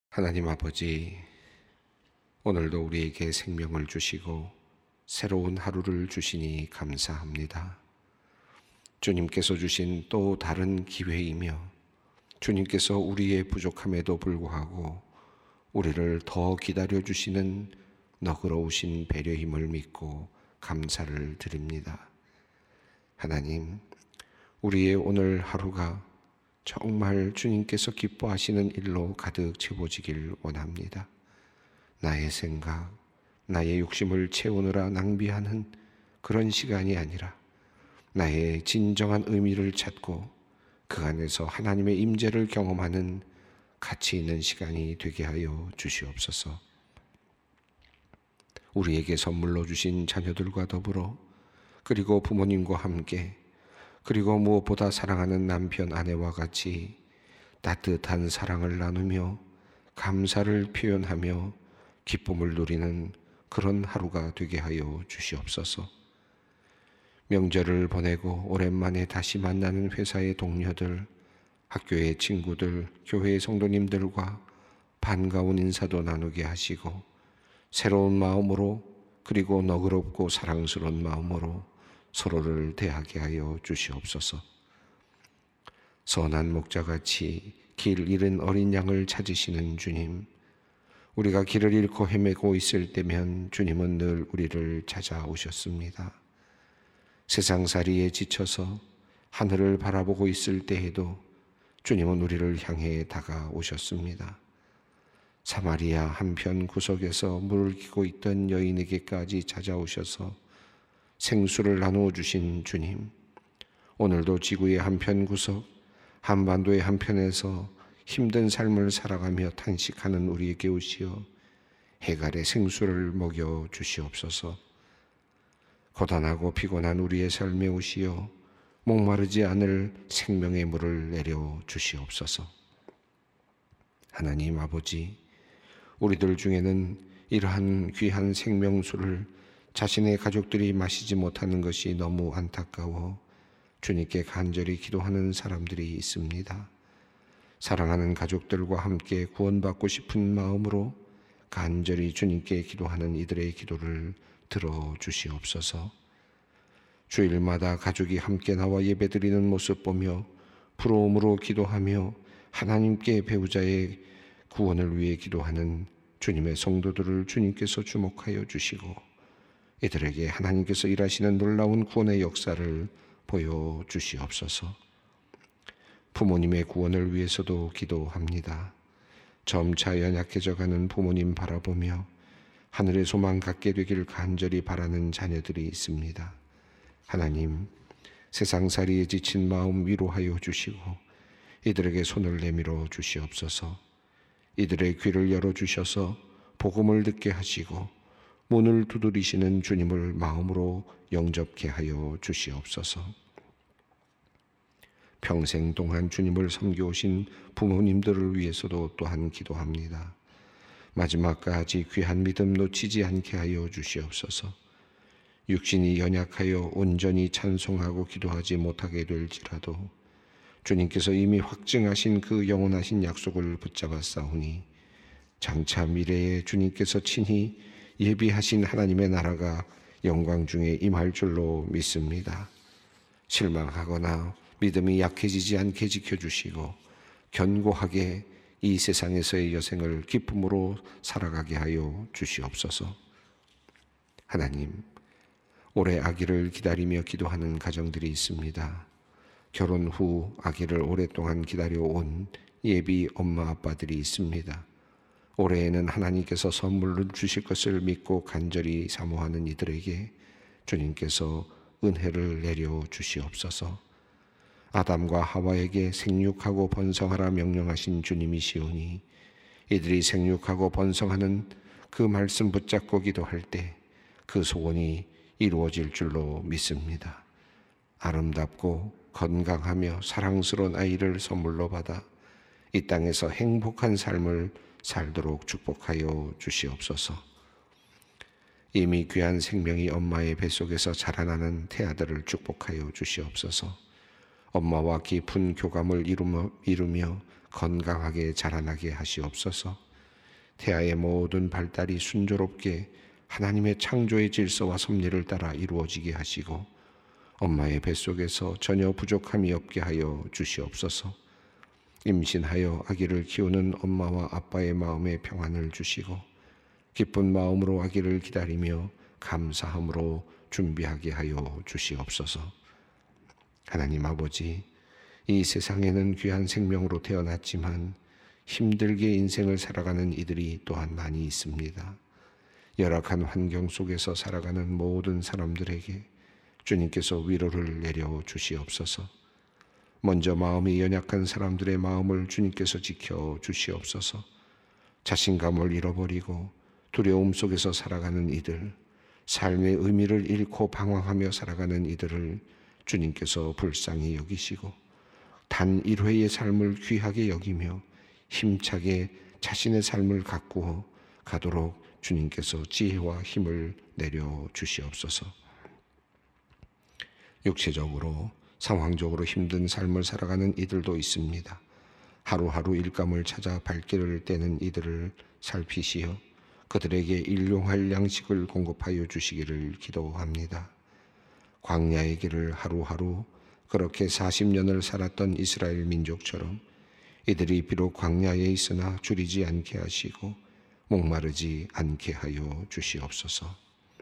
하나님 아버지, 오늘도 우리에게 생명을 주시고 새로운 하루를 주시니 감사합니다. 주님께서 주신 또 다른 기회이며 주님께서 우리의 부족함에도 불구하고 우리를 더 기다려주시는 너그러우신 배려 힘을 믿고 감사를 드립니다. 하나님, 우리의 오늘 하루가 정말 주님께서 기뻐하시는 일로 가득 채워지길 원합니다. 나의 생각, 나의 욕심을 채우느라 낭비하는 그런 시간이 아니라 나의 진정한 의미를 찾고 그 안에서 하나님의 임재를 경험하는 가치 있는 시간이 되게 하여 주시옵소서. 우리에게 선물로 주신 자녀들과 더불어 그리고 부모님과 함께 그리고 무엇보다 사랑하는 남편, 아내와 같이 따뜻한 사랑을 나누며 감사를 표현하며 기쁨을 누리는 그런 하루가 되게 하여 주시옵소서. 명절을 보내고 오랜만에 다시 만나는 회사의 동료들, 학교의 친구들, 교회의 성도님들과 반가운 인사도 나누게 하시고 새로운 마음으로 그리고 너그럽고 사랑스러운 마음으로 서로를 대하게 하여 주시옵소서. 선한 목자같이 길 잃은 어린 양을 찾으시는 주님, 우리가 길을 잃고 헤매고 있을 때면 주님은 늘 우리를 찾아오셨습니다. 세상살이에 지쳐서 하늘을 바라보고 있을 때에도 주님은 우리를 향해 다가오셨습니다. 사마리아 한편 구석에서 물을 기고 있던 여인에게까지 찾아오셔서 생수를 나누어 주신 주님, 오늘도 지구의 한편 구석, 한반도의 한편에서 힘든 삶을 살아가며 탄식하는 우리에게 오시어 해갈의 생수를 먹여 주시옵소서. 고단하고 피곤한 우리의 삶에 오시어 목마르지 않을 생명의 물을 내려 주시옵소서. 하나님 아버지, 우리들 중에는 이러한 귀한 생명수를 자신의 가족들이 마시지 못하는 것이 너무 안타까워 주님께 간절히 기도하는 사람들이 있습니다. 사랑하는 가족들과 함께 구원받고 싶은 마음으로 간절히 주님께 기도하는 이들의 기도를 들어주시옵소서. 주일마다 가족이 함께 나와 예배드리는 모습 보며 부러움으로 기도하며 하나님께 배우자의 구원을 위해 기도하는 주님의 성도들을 주님께서 주목하여 주시고 이들에게 하나님께서 일하시는 놀라운 구원의 역사를 보여주시옵소서. 부모님의 구원을 위해서도 기도합니다. 점차 연약해져가는 부모님 바라보며 하늘의 소망 갖게 되길 간절히 바라는 자녀들이 있습니다. 하나님, 세상살이에 지친 마음 위로하여 주시고 이들에게 손을 내밀어 주시옵소서. 이들의 귀를 열어주셔서 복음을 듣게 하시고 문을 두드리시는 주님을 마음으로 영접케 하여 주시옵소서. 평생 동안 주님을 섬겨오신 부모님들을 위해서도 또한 기도합니다. 마지막까지 귀한 믿음 놓치지 않게 하여 주시옵소서. 육신이 연약하여 온전히 찬송하고 기도하지 못하게 될지라도 주님께서 이미 확증하신 그 영원하신 약속을 붙잡아 싸우니 장차 미래에 주님께서 친히 예비하신 하나님의 나라가 영광 중에 임할 줄로 믿습니다. 실망하거나 믿음이 약해지지 않게 지켜주시고 견고하게 이 세상에서의 여생을 기쁨으로 살아가게 하여 주시옵소서. 하나님, 올해 아기를 기다리며 기도하는 가정들이 있습니다. 결혼 후 아기를 오랫동안 기다려온 예비 엄마 아빠들이 있습니다. 올해에는 하나님께서 선물을 주실 것을 믿고 간절히 사모하는 이들에게 주님께서 은혜를 내려 주시옵소서. 아담과 하와에게 생육하고 번성하라 명령하신 주님이시오니 이들이 생육하고 번성하는 그 말씀 붙잡고 기도할 때 그 소원이 이루어질 줄로 믿습니다. 아름답고 건강하며 사랑스러운 아이를 선물로 받아 이 땅에서 행복한 삶을 살도록 축복하여 주시옵소서. 이미 귀한 생명이 엄마의 뱃속에서 자라나는 태아들을 축복하여 주시옵소서. 엄마와 깊은 교감을 이루며 건강하게 자라나게 하시옵소서. 태아의 모든 발달이 순조롭게 하나님의 창조의 질서와 섭리를 따라 이루어지게 하시고 엄마의 뱃속에서 전혀 부족함이 없게 하여 주시옵소서. 임신하여 아기를 키우는 엄마와 아빠의 마음에 평안을 주시고 기쁜 마음으로 아기를 기다리며 감사함으로 준비하게 하여 주시옵소서. 하나님 아버지, 이 세상에는 귀한 생명으로 태어났지만 힘들게 인생을 살아가는 이들이 또한 많이 있습니다. 열악한 환경 속에서 살아가는 모든 사람들에게 주님께서 위로를 내려 주시옵소서. 먼저 마음이 연약한 사람들의 마음을 주님께서 지켜 주시옵소서. 자신감을 잃어버리고 두려움 속에서 살아가는 이들, 삶의 의미를 잃고 방황하며 살아가는 이들을 주님께서 불쌍히 여기시고 단 1회의 삶을 귀하게 여기며 힘차게 자신의 삶을 가꾸어 가도록 주님께서 지혜와 힘을 내려 주시옵소서. 육체적으로 상황적으로 힘든 삶을 살아가는 이들도 있습니다. 하루하루 일감을 찾아 발길을 떼는 이들을 살피시어 그들에게 일용할 양식을 공급하여 주시기를 기도합니다. 광야의 길을 하루하루 그렇게 40년을 살았던 이스라엘 민족처럼 이들이 비록 광야에 있으나 줄이지 않게 하시고 목마르지 않게 하여 주시옵소서.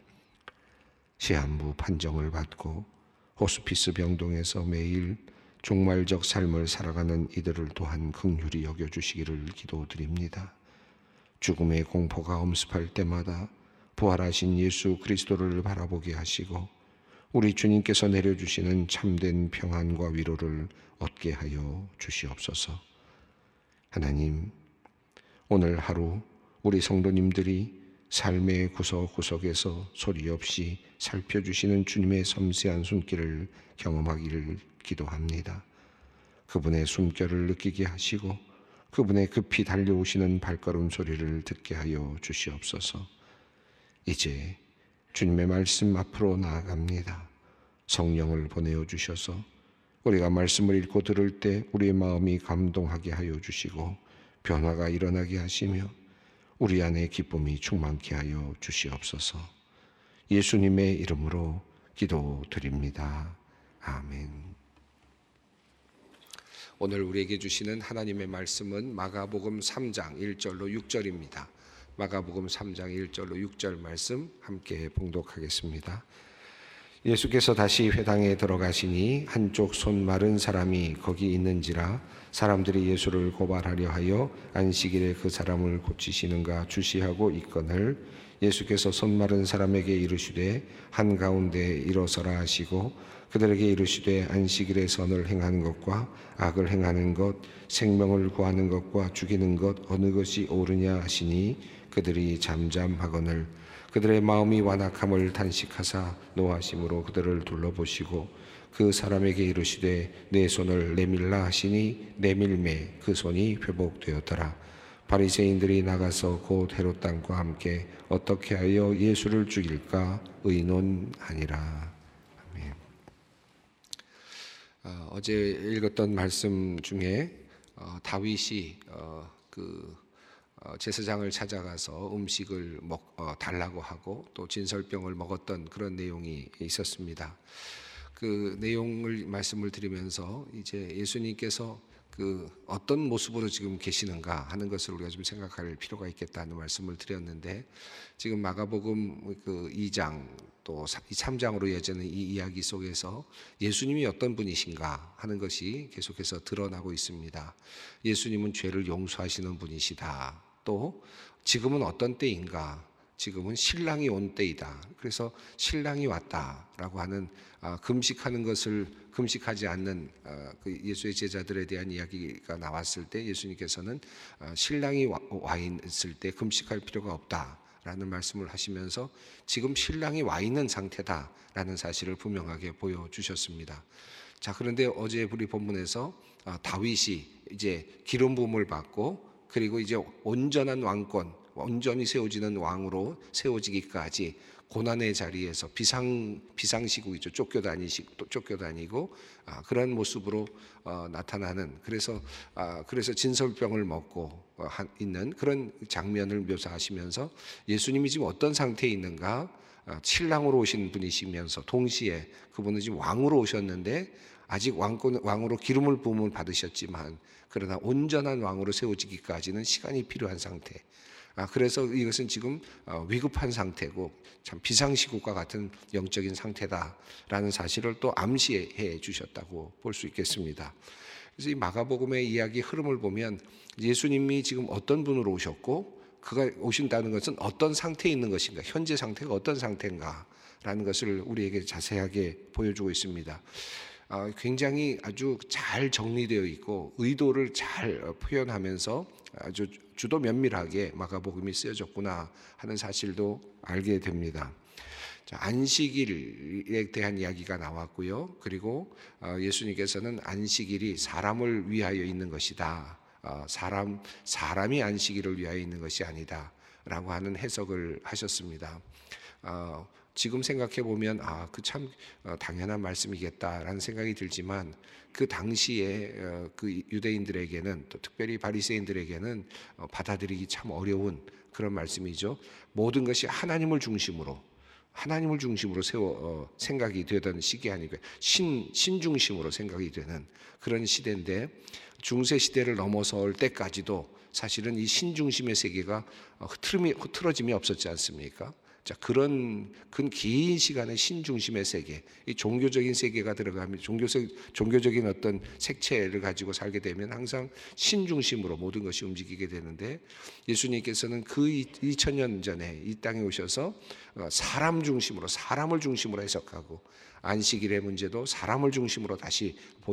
시한부 판정을 받고 호스피스 병동에서 매일 종말적 삶을 살아가는 이들을 또한 긍휼히 여겨주시기를 기도드립니다. 죽음의 공포가 엄습할 때마다 부활하신 예수 그리스도를 바라보게 하시고 우리 주님께서 내려주시는 참된 평안과 위로를 얻게 하여 주시옵소서. 하나님, 오늘 하루 우리 성도님들이 삶의 구석구석에서 소리 없이 살펴주시는 주님의 섬세한 손길을 경험하기를 기도합니다. 그분의 숨결을 느끼게 하시고 그분의 급히 달려오시는 발걸음 소리를 듣게 하여 주시옵소서. 이제 주님의 말씀 앞으로 나아갑니다. 성령을 보내어 주셔서 우리가 말씀을 읽고 들을 때 우리의 마음이 감동하게 하여 주시고 변화가 일어나게 하시며 우리 안에 기쁨이 충만케 하여 주시옵소서. 예수님의 이름으로 기도드립니다. 아멘. 오늘 우리에게 주시는 하나님의 말씀은 마가복음 3장 1절로 6절입니다. 마가복음 3장 1절로 6절 말씀 함께 봉독하겠습니다. 예수께서 다시 회당에 들어가시니 한쪽 손 마른 사람이 거기 있는지라 사람들이 예수를 고발하려 하여 안식일에 그 사람을 고치시는가 주시하고 있거늘 예수께서 손 마른 사람에게 이르시되 한가운데 일어서라 하시고 그들에게 이르시되 안식일에 선을 행하는 것과 악을 행하는 것 생명을 구하는 것과 죽이는 것 어느 것이 옳으냐 하시니 그들이 잠잠하거늘 그들의 마음이 완악함을 탄식하사 노하심으로 그들을 둘러보시고 그 사람에게 이르시되 내 손을 내밀라 하시니 내밀매 그 손이 회복되었더라. 바리새인들이 나가서 곧 헤롯 왕과 함께 어떻게 하여 예수를 죽일까 의논하니라. 아멘. 어제 읽었던 말씀 중에 다윗이 제사장을 찾아가서 음식을 달라고 하고 또 진설병을 먹었던 그런 내용이 있었습니다. 그 내용을 말씀을 드리면서 이제 예수님께서 어떤 모습으로 지금 계시는가 하는 것을 우리가 좀 생각할 필요가 있겠다는 말씀을 드렸는데 지금 마가복음 2장 또 3장으로 이어지는 이 이야기 속에서 예수님이 어떤 분이신가 하는 것이 계속해서 드러나고 있습니다. 예수님은 죄를 용서하시는 분이시다. 또 지금은 어떤 때인가? 지금은 신랑이 온 때이다. 그래서 신랑이 왔다라고 하는 금식하는 것을 금식하지 않는 예수의 제자들에 대한 이야기가 나왔을 때 예수님께서는 신랑이 와 있을 때 금식할 필요가 없다라는 말씀을 하시면서 지금 신랑이 와 있는 상태다라는 사실을 분명하게 보여주셨습니다. 자, 그런데 어제 우리 본문에서 다윗이 이제 기름 부음을 받고 그리고 이제 온전한 왕권, 온전히 세워지는 왕으로 세워지기까지 고난의 자리에서 비상시국이죠. 쫓겨다니고 그런 모습으로 나타나는, 그래서 진설병을 먹고 있는 그런 장면을 묘사하시면서 예수님이 지금 어떤 상태에 있는가, 신랑으로 오신 분이시면서 동시에 그분은 지금 왕으로 오셨는데 아직 왕으로 기름을 부음을 받으셨지만 그러나 온전한 왕으로 세워지기까지는 시간이 필요한 상태. 그래서 이것은 지금 위급한 상태고 참 비상시국과 같은 영적인 상태다라는 사실을 또 암시해 주셨다고 볼 수 있겠습니다. 그래서 이 마가복음의 이야기 흐름을 보면 예수님이 지금 어떤 분으로 오셨고 그가 오신다는 것은 어떤 상태에 있는 것인가, 현재 상태가 어떤 상태인가라는 것을 우리에게 자세하게 보여주고 있습니다. 굉장히 아주 잘 정리되어 있고 의도를 잘 표현하면서 아주 주도 면밀하게 마가복음이 쓰여졌구나 하는 사실도 알게 됩니다. 안식일에 대한 이야기가 나왔고요. 그리고 예수님께서는 안식일이 사람을 위하여 있는 것이다. 사람이 안식일을 위하여 있는 것이 아니다 라고 하는 해석을 하셨습니다. 지금 생각해 보면 그 참 당연한 말씀이겠다라는 생각이 들지만 그 당시에 그 유대인들에게는 또 특별히 바리새인들에게는 받아들이기 참 어려운 그런 말씀이죠. 모든 것이 하나님을 중심으로 생각이 되던 시기 아니고 신 중심으로 생각이 되는 그런 시대인데, 중세 시대를 넘어설 때까지도 사실은 이 신 중심의 세계가 흐트러짐이 없었지 않습니까? 자, 그런 긴 시간의 신 중심의 세계, 이 종교적인 세계가 들어가면 종교적인 어떤 색채를 가지고 살게 되면 항상 신 중심으로 모든 것이 움직이게 되는데, 예수님께서는 그 2000년 전에 이 땅에 오셔서 사람을 중심으로 해석하고 안식일의 문제도 사람을 중심으로 다시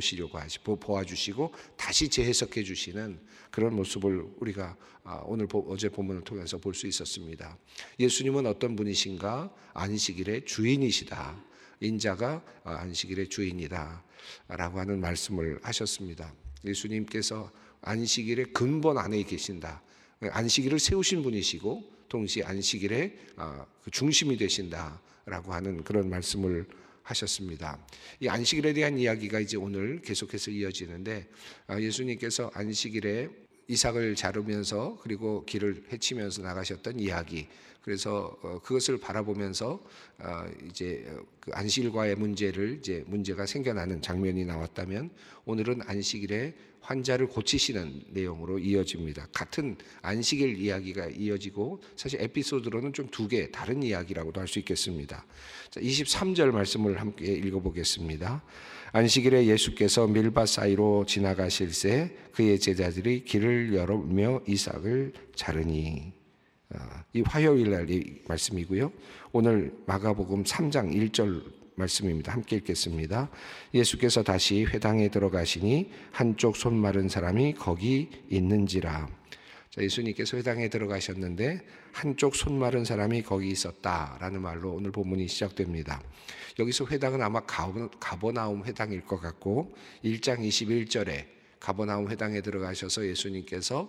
보아주시고 다시 재해석해 주시는 그런 모습을 우리가 어제 본문을 통해서 볼 수 있었습니다. 예수님은 어떤 분이신가? 안식일의 주인이시다. 인자가 안식일의 주인이다 라고 하는 말씀을 하셨습니다. 예수님께서 안식일의 근본 안에 계신다. 안식일을 세우신 분이시고 동시에 안식일의 중심이 되신다라고 하는 그런 말씀을 하셨습니다. 이 안식일에 대한 이야기가 이제 오늘 계속해서 이어지는데, 예수님께서 안식일에 이삭을 자르면서 그리고 길을 헤치면서 나가셨던 이야기, 그래서 그것을 바라보면서 이제 그 안식일과의 문제가 생겨나는 장면이 나왔다면, 오늘은 안식일에 환자를 고치시는 내용으로 이어집니다. 같은 안식일 이야기가 이어지고 사실 에피소드로는 좀 두 개 다른 이야기라고도 할 수 있겠습니다. 자, 23절 말씀을 함께 읽어보겠습니다. 안식일에 예수께서 밀밭 사이로 지나가실새 그의 제자들이 길을 열으며 이삭을 자르니. 이 화요일 날의 말씀이고요. 오늘 마가복음 3장 1절 말씀입니다. 함께 읽겠습니다. 예수께서 다시 회당에 들어가시니 한쪽 손 마른 사람이 거기 있는지라. 자, 예수님께서 회당에 들어가셨는데 한쪽 손 마른 사람이 거기 있었다라는 말로 오늘 본문이 시작됩니다. 여기서 회당은 아마 가버나움 회당일 것 같고, 1장 21절에 가버나움 회당에 들어가셔서 예수님께서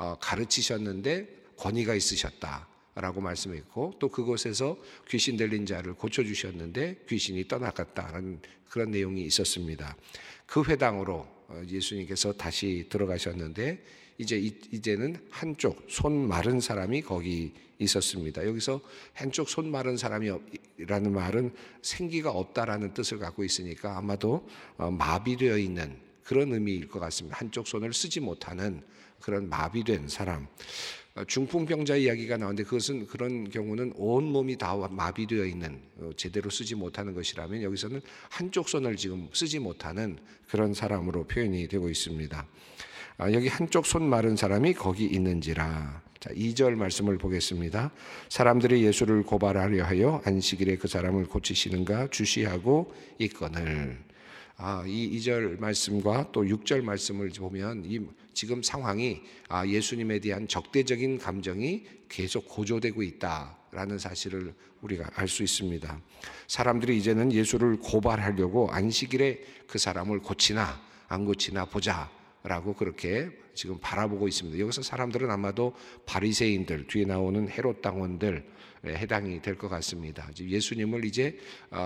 가르치셨는데 권위가 있으셨다라고 말씀했고, 또 그곳에서 귀신 들린 자를 고쳐주셨는데 귀신이 떠나갔다라는 그런 내용이 있었습니다. 그 회당으로 예수님께서 다시 들어가셨는데 이제는 한쪽 손 마른 사람이 거기 있었습니다. 여기서 한쪽 손 마른 사람이라는 말은 생기가 없다라는 뜻을 갖고 있으니까 아마도 마비되어 있는 그런 의미일 것 같습니다. 한쪽 손을 쓰지 못하는 그런 마비된 사람. 중풍병자 이야기가 나오는데 그런 경우는 온 몸이 다 마비되어 있는, 제대로 쓰지 못하는 것이라면 여기서는 한쪽 손을 지금 쓰지 못하는 그런 사람으로 표현이 되고 있습니다. 여기 한쪽 손 마른 사람이 거기 있는지라. 자, 2절 말씀을 보겠습니다. 사람들이 예수를 고발하려 하여 안식일에 그 사람을 고치시는가 주시하고 있거늘. 이 2절 말씀과 또 6절 말씀을 보면 지금 상황이 예수님에 대한 적대적인 감정이 계속 고조되고 있다라는 사실을 우리가 알 수 있습니다. 사람들이 이제는 예수를 고발하려고 안식일에 그 사람을 고치나 안 고치나 보자 라고 그렇게 지금 바라보고 있습니다. 여기서 사람들은 아마도 바리새인들, 뒤에 나오는 헤롯 당원들 해당이 될 것 같습니다. 예수님을 이제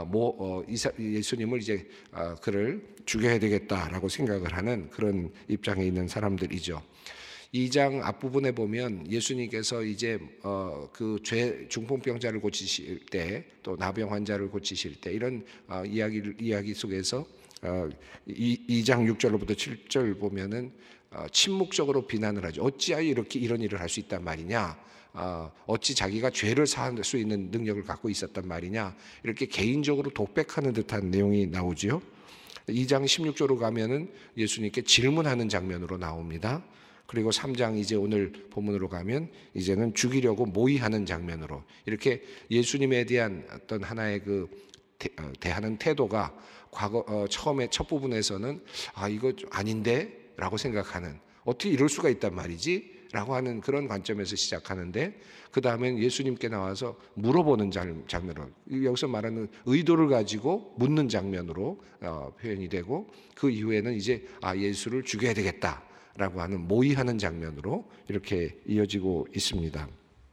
그를 죽여야 되겠다라고 생각을 하는 그런 입장에 있는 사람들이죠. 2장 앞부분에 보면 예수님께서 이제 그 중풍병자를 고치실 때, 또 나병 환자를 고치실 때 이런 이야기 속에서 2장 6절로부터 7절 보면은 침묵적으로 비난을 하죠. 어찌하여 이렇게 이런 일을 할 수 있단 말이냐? 어찌 자기가 죄를 사할 수 있는 능력을 갖고 있었단 말이냐? 이렇게 개인적으로 독백하는 듯한 내용이 나오지요. 2장 16절로 가면은 예수님께 질문하는 장면으로 나옵니다. 그리고 3장 이제 오늘 본문으로 가면 이제는 죽이려고 모의하는 장면으로, 이렇게 예수님에 대한 어떤 하나의 그 대하는 태도가 처음에 첫 부분에서는 이거 좀 아닌데 라고 생각하는, 어떻게 이럴 수가 있단 말이지 라고 하는 그런 관점에서 시작하는데, 그 다음엔 예수님께 나와서 물어보는 장면으로, 여기서 말하는 의도를 가지고 묻는 장면으로 표현이 되고, 그 이후에는 이제 예수를 죽여야 되겠다 라고 하는 모의하는 장면으로 이렇게 이어지고 있습니다.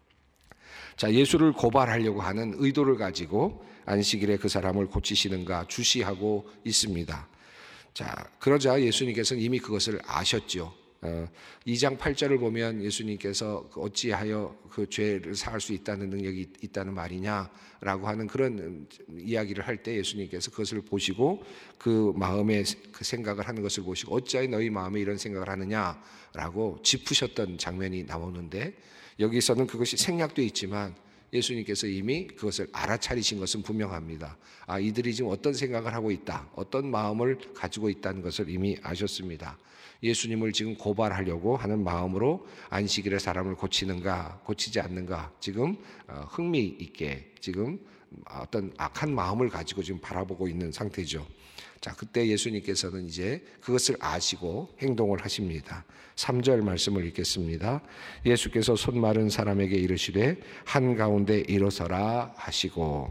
자, 예수를 고발하려고 하는 의도를 가지고 안식일에 그 사람을 고치시는가 주시하고 있습니다. 자, 그러자 예수님께서는 이미 그것을 아셨죠. 2장 8절을 보면 예수님께서 어찌하여 그 죄를 사할 수 있다는 능력이 있다는 말이냐라고 하는 그런 이야기를 할 때 예수님께서 그것을 보시고 그 마음에 그 생각을 하는 것을 보시고 어찌하여 너희 마음에 이런 생각을 하느냐라고 짚으셨던 장면이 나오는데, 여기서는 그것이 생략되어 있지만 예수님께서 이미 그것을 알아차리신 것은 분명합니다. 이들이 지금 어떤 생각을 하고 있다, 어떤 마음을 가지고 있다는 것을 이미 아셨습니다. 예수님을 지금 고발하려고 하는 마음으로 안식일에 사람을 고치는가 고치지 않는가 지금 흥미 있게 지금 어떤 악한 마음을 가지고 지금 바라보고 있는 상태죠. 자, 그때 예수님께서는 이제 그것을 아시고 행동을 하십니다. 3절 말씀을 읽겠습니다. 예수께서 손 마른 사람에게 이르시되 한가운데 일어서라 하시고,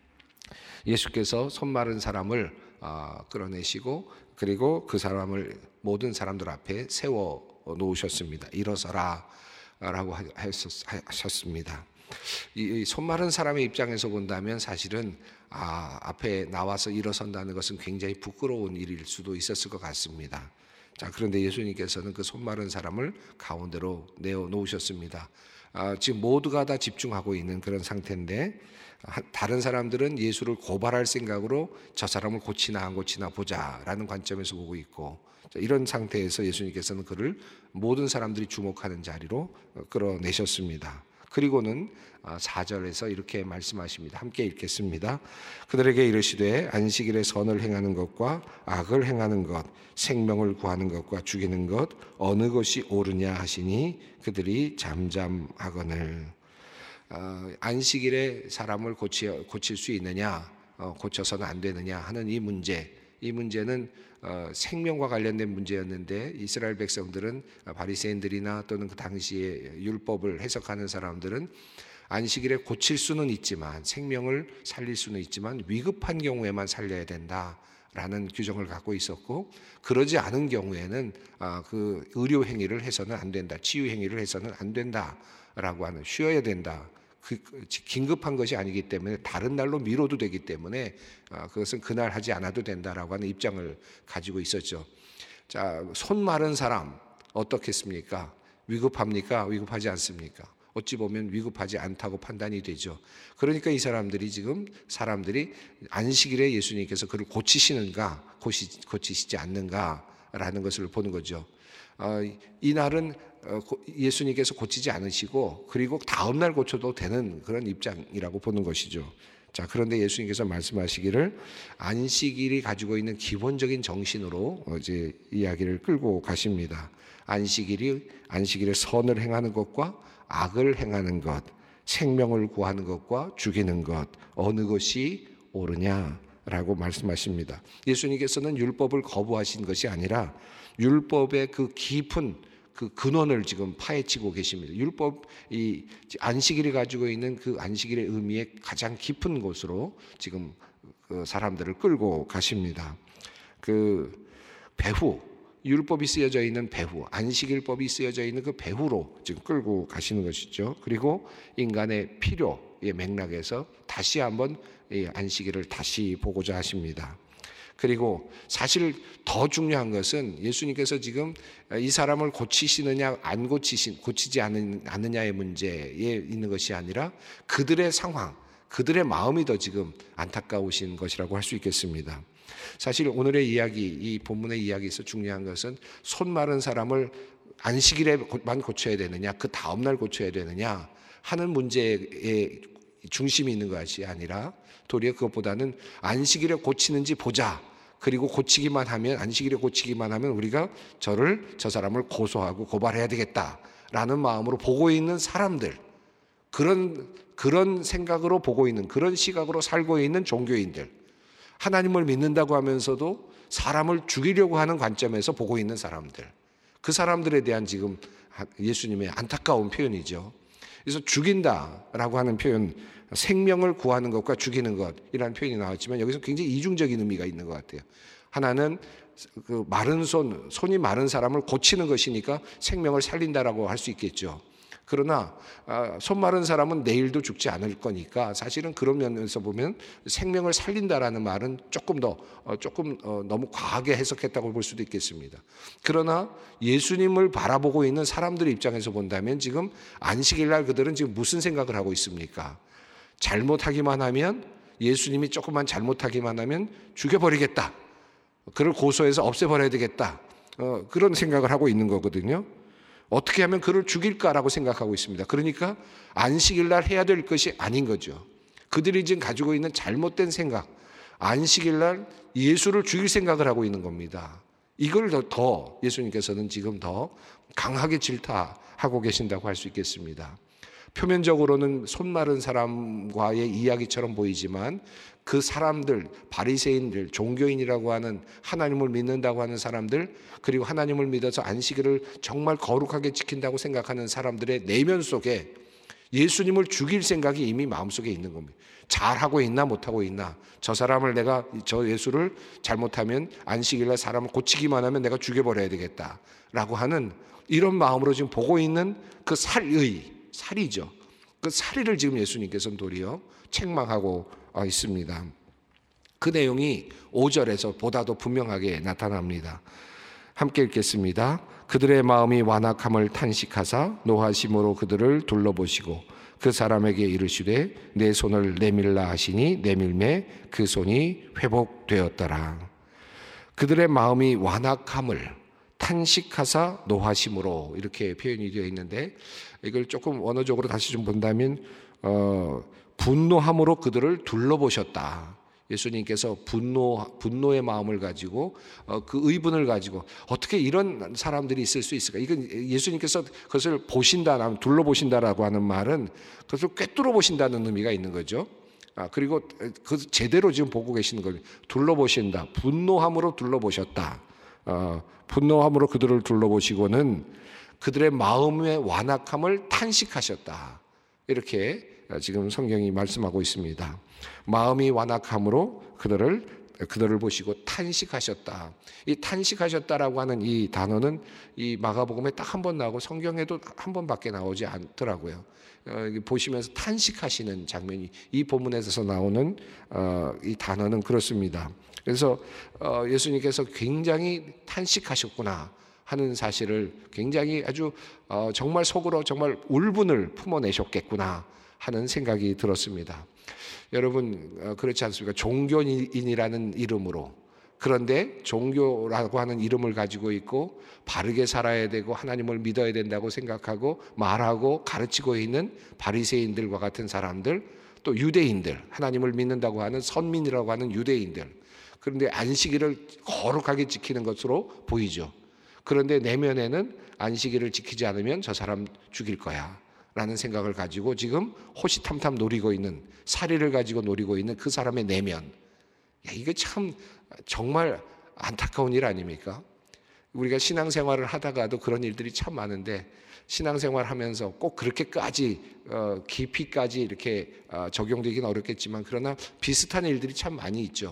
예수께서 손 마른 사람을 끌어내시고 그리고 그 사람을 모든 사람들 앞에 세워 놓으셨습니다. 일어서라 라고 하셨습니다. 이 손 마른 사람의 입장에서 본다면 사실은 앞에 나와서 일어선다는 것은 굉장히 부끄러운 일일 수도 있었을 것 같습니다. 자, 그런데 예수님께서는 그 손 마른 사람을 가운데로 내어 놓으셨습니다. 지금 모두가 다 집중하고 있는 그런 상태인데, 다른 사람들은 예수를 고발할 생각으로 저 사람을 고치나 안 고치나 보자라는 관점에서 보고 있고, 이런 상태에서 예수님께서는 그를 모든 사람들이 주목하는 자리로 끌어내셨습니다. 그리고는 4절에서 이렇게 말씀하십니다. 함께 읽겠습니다. 그들에게 이르시되 안식일에 선을 행하는 것과 악을 행하는 것, 생명을 구하는 것과 죽이는 것 어느 것이 옳으냐 하시니 그들이 잠잠하거늘. 안식일에 사람을 고칠 수 있느냐, 고쳐서는 안 되느냐 하는 이 문제는 생명과 관련된 문제였는데, 이스라엘 백성들은, 바리새인들이나 또는 그 당시에 율법을 해석하는 사람들은 안식일에 고칠 수는 있지만, 생명을 살릴 수는 있지만 위급한 경우에만 살려야 된다라는 규정을 갖고 있었고, 그러지 않은 경우에는 그 의료 행위를 해서는 안 된다, 치유 행위를 해서는 안 된다라고 하는, 쉬어야 된다, 긴급한 것이 아니기 때문에 다른 날로 미뤄도 되기 때문에 그것은 그날 하지 않아도 된다라고 하는 입장을 가지고 있었죠. 자, 손 마른 사람 어떻겠습니까? 위급합니까? 위급하지 않습니까? 어찌 보면 위급하지 않다고 판단이 되죠. 그러니까 이 사람들이 안식일에 예수님께서 그를 고치시는가 고치시지 않는가라는 것을 보는 거죠. 이 날은 예수님께서 고치지 않으시고 그리고 다음 날 고쳐도 되는 그런 입장이라고 보는 것이죠. 자, 그런데 예수님께서 말씀하시기를 안식일이 가지고 있는 기본적인 정신으로 이제 이야기를 끌고 가십니다. 안식일에 선을 행하는 것과 악을 행하는 것, 생명을 구하는 것과 죽이는 것 어느 것이 옳으냐라고 말씀하십니다. 예수님께서는 율법을 거부하신 것이 아니라 율법의 그 깊은 그 근원을 지금 파헤치고 계십니다. 이 안식일이 가지고 있는 그 안식일의 의미의 가장 깊은 곳으로 지금 그 사람들을 끌고 가십니다. 그 배후, 율법이 쓰여져 있는 배후, 안식일법이 쓰여져 있는 그 배후로 지금 끌고 가시는 것이죠. 그리고 인간의 필요의 맥락에서 다시 한번 이 안식일을 다시 보고자 하십니다. 그리고 사실 더 중요한 것은 예수님께서 지금 이 사람을 고치시느냐 안 고치지 않느냐의 문제에 있는 것이 아니라 그들의 상황, 그들의 마음이 더 지금 안타까우신 것이라고 할 수 있겠습니다. 사실 오늘의 이야기, 이 본문의 이야기에서 중요한 것은 손 마른 사람을 안식일에만 고쳐야 되느냐, 그 다음날 고쳐야 되느냐 하는 문제에 중심이 있는 것이 아니라 도리어 그것보다는 안식일에 고치는지 보자. 그리고 고치기만 하면, 안식일에 고치기만 하면 우리가 저 사람을 고소하고 고발해야 되겠다라는 마음으로 보고 있는 사람들, 그런 생각으로 보고 있는, 그런 시각으로 살고 있는 종교인들, 하나님을 믿는다고 하면서도 사람을 죽이려고 하는 관점에서 보고 있는 사람들, 그 사람들에 대한 지금 예수님의 안타까운 표현이죠. 그래서 죽인다라고 하는 표현, 생명을 구하는 것과 죽이는 것이라는 표현이 나왔지만 여기서 굉장히 이중적인 의미가 있는 것 같아요. 하나는 그 마른 손이 마른 사람을 고치는 것이니까 생명을 살린다라고 할 수 있겠죠. 그러나 손 마른 사람은 내일도 죽지 않을 거니까 사실은 그런 면에서 보면 생명을 살린다라는 말은 조금 너무 과하게 해석했다고 볼 수도 있겠습니다. 그러나 예수님을 바라보고 있는 사람들의 입장에서 본다면 지금 안식일날 그들은 지금 무슨 생각을 하고 있습니까? 잘못하기만 하면, 예수님이 조금만 잘못하기만 하면 죽여버리겠다, 그를 고소해서 없애버려야 되겠다, 그런 생각을 하고 있는 거거든요. 어떻게 하면 그를 죽일까라고 생각하고 있습니다. 그러니까 안식일날 해야 될 것이 아닌 거죠. 그들이 지금 가지고 있는 잘못된 생각, 안식일날 예수를 죽일 생각을 하고 있는 겁니다. 이걸 더 예수님께서는 지금 더 강하게 질타하고 계신다고 할 수 있겠습니다. 표면적으로는 손 마른 사람과의 이야기처럼 보이지만 그 사람들, 바리새인들, 종교인이라고 하는, 하나님을 믿는다고 하는 사람들, 그리고 하나님을 믿어서 안식일을 정말 거룩하게 지킨다고 생각하는 사람들의 내면 속에 예수님을 죽일 생각이 이미 마음속에 있는 겁니다. 잘하고 있나 못하고 있나, 저 사람을 내가, 저 예수를 잘못하면 안식일날 사람을 고치기만 하면 내가 죽여버려야 되겠다라고 하는 이런 마음으로 지금 보고 있는 그 살이죠. 그 살이를 지금 예수님께서는 도리어 책망하고 있습니다. 그 내용이 5절에서 보다 더 분명하게 나타납니다. 함께 읽겠습니다. 그들의 마음이 완악함을 탄식하사 노하심으로 그들을 둘러보시고 그 사람에게 이르시되 내 손을 내밀라 하시니 내밀매 그 손이 회복되었더라. 그들의 마음이 완악함을 탄식하사 노하심으로, 이렇게 표현이 되어 있는데 이걸 조금 원어적으로 다시 좀 본다면 분노함으로 그들을 둘러보셨다. 예수님께서 분노의 마음을 가지고 그 의분을 가지고 어떻게 이런 사람들이 있을 수 있을까? 이건 예수님께서 그것을 보신다, 둘러보신다라고 하는 말은 그것을 꿰뚫어 보신다는 의미가 있는 거죠. 그리고 그 제대로 지금 보고 계시는 거예요. 둘러보신다, 분노함으로 둘러보셨다. 분노함으로 그들을 둘러보시고는 그들의 마음의 완악함을 탄식하셨다. 이렇게 지금 성경이 말씀하고 있습니다. 마음이 완악함으로 그들을 보시고 탄식하셨다. 이 탄식하셨다라고 하는 이 단어는 이 마가복음에 딱 한 번 나오고 성경에도 한 번밖에 나오지 않더라고요. 보시면서 탄식하시는 장면이 이 본문에서 나오는 이 단어는 그렇습니다. 그래서 예수님께서 굉장히 탄식하셨구나 하는 사실을 굉장히 아주 정말 속으로 정말 울분을 품어내셨겠구나 하는 생각이 들었습니다. 여러분 그렇지 않습니까? 종교인이라는 이름으로, 그런데 종교라고 하는 이름을 가지고 있고 바르게 살아야 되고 하나님을 믿어야 된다고 생각하고 말하고 가르치고 있는 바리새인들과 같은 사람들, 또 유대인들, 하나님을 믿는다고 하는 선민이라고 하는 유대인들, 그런데 안식일을 거룩하게 지키는 것으로 보이죠. 그런데 내면에는 안식일을 지키지 않으면 저 사람 죽일 거야 라는 생각을 가지고 지금 호시탐탐 노리고 있는, 살이를 가지고 노리고 있는 그 사람의 내면, 이거 참 정말 안타까운 일 아닙니까? 우리가 신앙생활을 하다가도 그런 일들이 참 많은데 신앙생활 하면서 꼭 그렇게까지 깊이까지 이렇게 적용되기는 어렵겠지만 그러나 비슷한 일들이 참 많이 있죠.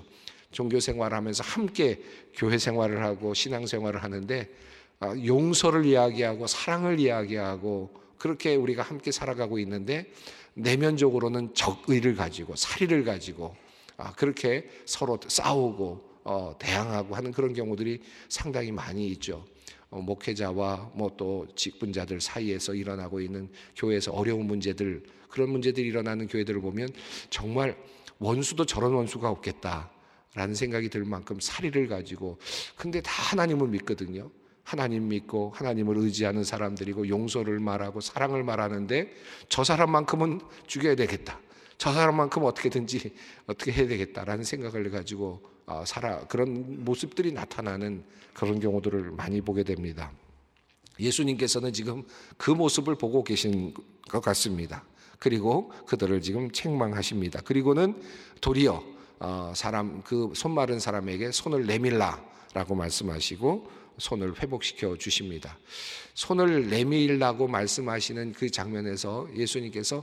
종교 생활하면서 함께 교회 생활을 하고 신앙 생활을 하는데 용서를 이야기하고 사랑을 이야기하고 그렇게 우리가 함께 살아가고 있는데 내면적으로는 적의를 가지고 살의를 가지고 그렇게 서로 싸우고 대항하고 하는 그런 경우들이 상당히 많이 있죠. 목회자와 또 직분자들 사이에서 일어나고 있는 교회에서 어려운 문제들, 그런 문제들이 일어나는 교회들을 보면 정말 원수도 저런 원수가 없겠다라는 생각이 들 만큼 살의를 가지고, 근데 다 하나님을 믿거든요. 하나님 믿고 하나님을 의지하는 사람들이고 용서를 말하고 사랑을 말하는데 저 사람만큼은 죽여야 되겠다, 저 사람만큼 어떻게든지 어떻게 해야 되겠다라는 생각을 가지고 그런 모습들이 나타나는 그런 경우들을 많이 보게 됩니다. 예수님께서는 지금 그 모습을 보고 계신 것 같습니다. 그리고 그들을 지금 책망하십니다. 그리고는 도리어 그 손 마른 사람에게 손을 내밀라라고 말씀하시고 손을 회복시켜 주십니다. 손을 내밀라고 말씀하시는 그 장면에서 예수님께서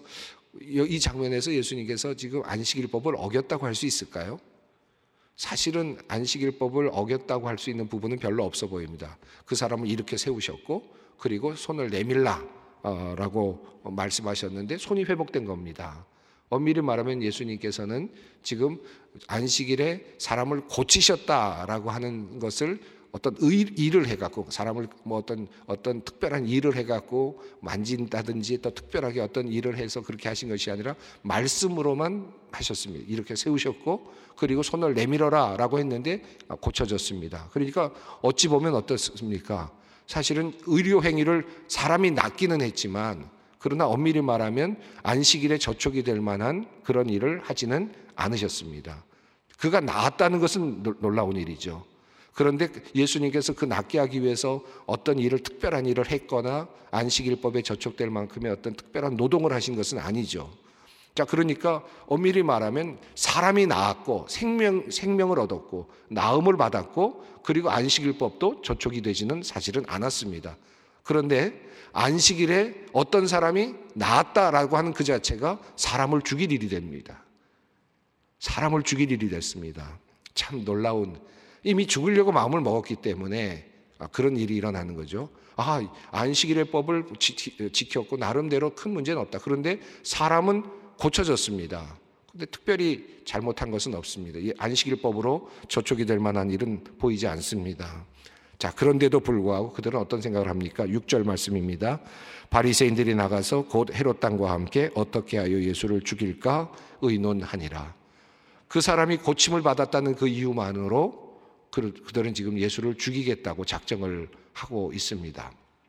지금 안식일법을 어겼다고 할 수 있을까요? 사실은 안식일법을 어겼다고 할 수 있는 부분은 별로 없어 보입니다. 그 사람을 이렇게 세우셨고 그리고 손을 내밀라라고 말씀하셨는데 손이 회복된 겁니다. 엄밀히 말하면 예수님께서는 지금 안식일에 사람을 고치셨다라고 하는 것을 어떤 일을 해갖고 사람을 어떤 특별한 일을 해갖고 만진다든지 또 특별하게 어떤 일을 해서 그렇게 하신 것이 아니라 말씀으로만 하셨습니다. 이렇게 세우셨고 그리고 손을 내밀어라라고 했는데 고쳐졌습니다. 그러니까 어찌 보면 어떻습니까? 사실은 의료 행위를 사람이 낫기는 했지만 그러나 엄밀히 말하면 안식일에 저촉이 될 만한 그런 일을 하지는 않으셨습니다. 그가 나았다는 것은 놀라운 일이죠. 그런데 예수님께서 그 낫게 하기 위해서 어떤 특별한 일을 했거나 안식일법에 저촉될 만큼의 어떤 특별한 노동을 하신 것은 아니죠. 자, 그러니까 엄밀히 말하면 사람이 나았고 생명을 얻었고 나음을 받았고 그리고 안식일법도 저촉이 되지는 사실은 않았습니다. 그런데 안식일에 어떤 사람이 나았다라고 하는 그 자체가 사람을 죽일 일이 됩니다. 사람을 죽일 일이 됐습니다. 참 놀라운, 이미 죽으려고 마음을 먹었기 때문에 그런 일이 일어나는 거죠. 안식일의 법을 지켰고 나름대로 큰 문제는 없다. 그런데 사람은 고쳐졌습니다. 그런데 특별히 잘못한 것은 없습니다. 이 안식일법으로 저촉이 될 만한 일은 보이지 않습니다. 자, 그런데도 불구하고 그들은 어떤 생각을 합니까? 6절 말씀입니다. 바리새인들이 나가서 곧 헤롯 당과 함께 어떻게 하여 예수를 죽일까 의논하니라. 그 사람이 고침을 받았다는 그 이유만으로 그들은 지금 예수를 죽이겠다고 작정을 하고 있습니다.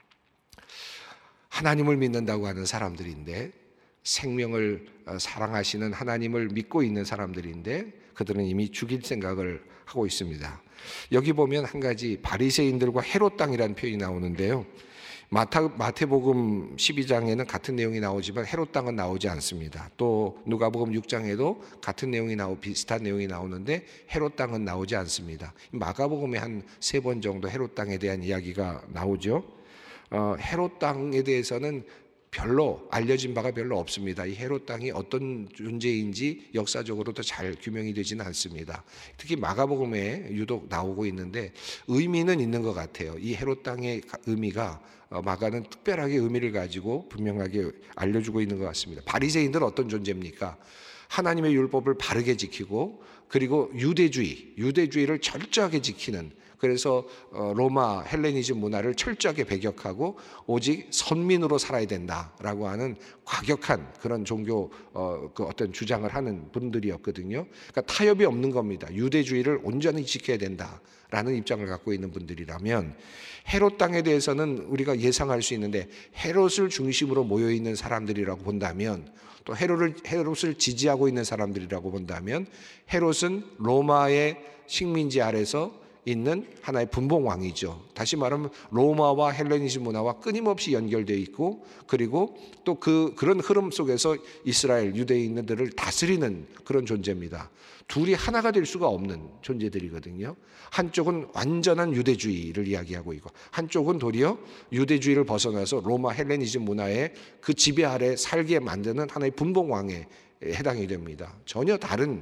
하나님을 믿는다고 하는 사람들인데, 생명을 사랑하시는 하나님을 믿고 있는 사람들인데 그들은 이미 죽일 생각을 하고 있습니다. 여기 보면 한 가지 바리새인들과 헤롯 당이라는 표현이 나오는데요. 마태복음 12장에는 같은 내용이 나오지만 헤롯 당은 나오지 않습니다. 또 누가복음 6장에도 같은 내용이 비슷한 내용이 나오는데 헤롯 당은 나오지 않습니다. 마가복음에 한 3번 정도 헤롯 당에 대한 이야기가 나오죠. 헤롯 당에 대해서는 별로 알려진 바가 별로 없습니다. 이 헤롯 당이 어떤 존재인지 역사적으로도 잘 규명이 되지는 않습니다. 특히 마가복음에 유독 나오고 있는데 의미는 있는 것 같아요. 이 헤롯 당의 의미가 마가는 특별하게 의미를 가지고 분명하게 알려주고 있는 것 같습니다. 바리새인들은 어떤 존재입니까? 하나님의 율법을 바르게 지키고 그리고 유대주의를 철저하게 지키는, 그래서 로마 헬레니즘 문화를 철저하게 배격하고 오직 선민으로 살아야 된다라고 하는 과격한 그런 종교 어떤 주장을 하는 분들이었거든요. 그러니까 타협이 없는 겁니다. 유대주의를 온전히 지켜야 된다라는 입장을 갖고 있는 분들이라면, 헤롯 당에 대해서는 우리가 예상할 수 있는데 헤롯을 중심으로 모여 있는 사람들이라고 본다면, 또 헤롯을 지지하고 있는 사람들이라고 본다면, 헤롯은 로마의 식민지 아래서 있는 하나의 분봉왕이죠. 다시 말하면 로마와 헬레니즘 문화와 끊임없이 연결되어 있고, 그리고 또 그런 흐름 속에서 이스라엘 유대인들을 다스리는 그런 존재입니다. 둘이 하나가 될 수가 없는 존재들이거든요. 한쪽은 완전한 유대주의를 이야기하고 있고 한쪽은 도리어 유대주의를 벗어나서 로마 헬레니즘 문화의 그 지배 아래 살게 만드는 하나의 분봉왕에 해당이 됩니다. 전혀 다른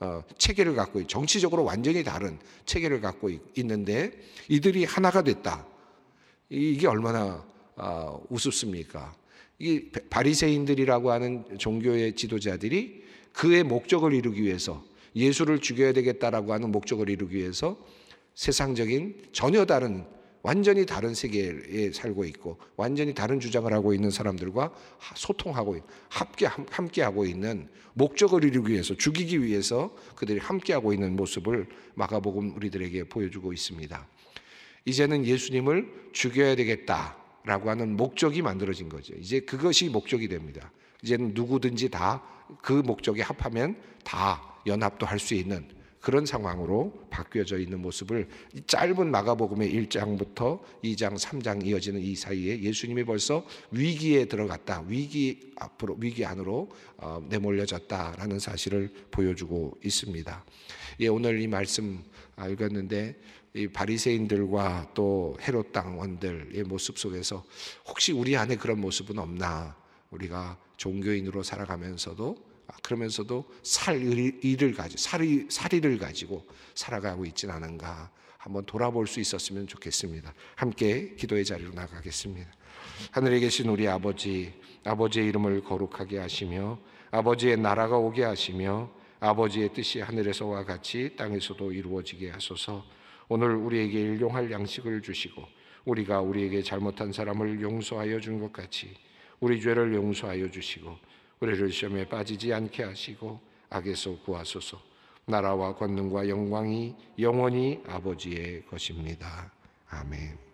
체계를 갖고 정치적으로 완전히 다른 체계를 갖고 있는데 이들이 하나가 됐다. 이게 얼마나 우습습니까? 이 바리새인들이라고 하는 종교의 지도자들이 그의 목적을 이루기 위해서 예수를 죽여야 되겠다라고 하는 목적을 이루기 위해서 세상적인 전혀 다른 완전히 다른 세계에 살고 있고 완전히 다른 주장을 하고 있는 사람들과 소통하고 함께하고 있는 목적을 이루기 위해서 죽이기 위해서 그들이 함께하고 있는 모습을 마가복음 우리들에게 보여주고 있습니다. 이제는 예수님을 죽여야 되겠다라고 하는 목적이 만들어진 거죠. 이제 그것이 목적이 됩니다. 이제는 누구든지 다 그 목적에 합하면 다 연합도 할 수 있는 그런 상황으로 바뀌어져 있는 모습을 짧은 마가복음의 1장부터 2장, 3장 이어지는 이 사이에 예수님이 벌써 위기에 들어갔다. 위기 안으로 내몰려졌다라는 사실을 보여주고 있습니다. 예, 오늘 이 말씀 읽었는데 이 바리새인들과 또 헤롯 당원들의 모습 속에서 혹시 우리 안에 그런 모습은 없나? 우리가 종교인으로 살아가면서도 그러면서도 사리를 가지고 살아가고 있지는 않은가 한번 돌아볼 수 있었으면 좋겠습니다. 함께 기도의 자리로 나가겠습니다. 하늘에 계신 우리 아버지, 아버지의 이름을 거룩하게 하시며 아버지의 나라가 오게 하시며 아버지의 뜻이 하늘에서와 같이 땅에서도 이루어지게 하소서. 오늘 우리에게 일용할 양식을 주시고 우리가 우리에게 잘못한 사람을 용서하여 준 것 같이 우리 죄를 용서하여 주시고 우리를 시험에 빠지지 않게 하시고 악에서 구하소서. 나라와 권능과 영광이 영원히 아버지의 것입니다. 아멘.